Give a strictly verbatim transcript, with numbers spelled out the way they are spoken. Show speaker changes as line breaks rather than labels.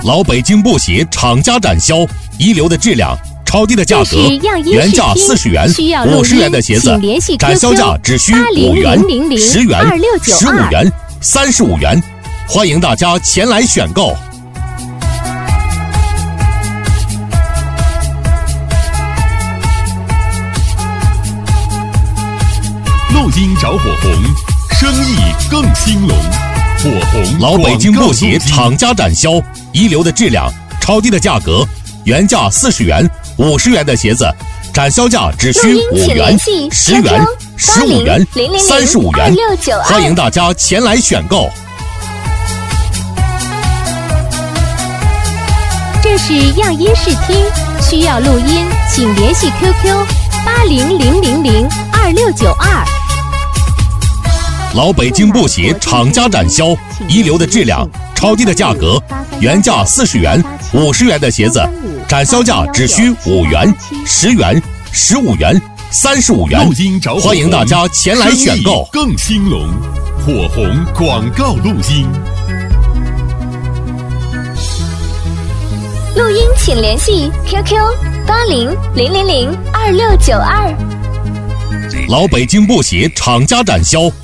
老北京布鞋厂家展销，一流的质量，超低的价格，原价四十元，五十元的鞋子，展销价只需五元、十元、十五元、三十五元，欢迎大家前来选购。
录音找火红，生意更兴隆。火红
老北京布鞋厂家展销，一流的质量，超低的价格，原价四十元、五十元的鞋子，展销价只需五元、十元、十五元、三十五元，欢迎大家前来选购。
这是样音视听，需要录音，请联系 Q Q 八零零零零二六九二。
老北京布鞋厂家展销，一流的质量，超低的价格，原价四十元、五十元的鞋子，展销价只需五元、十元、十五元、三十五元，欢迎大家前来选购。
更兴隆，火红广告录音。
录音请联系 Q Q 八零零零零二六九二。
老北京布鞋厂家展销。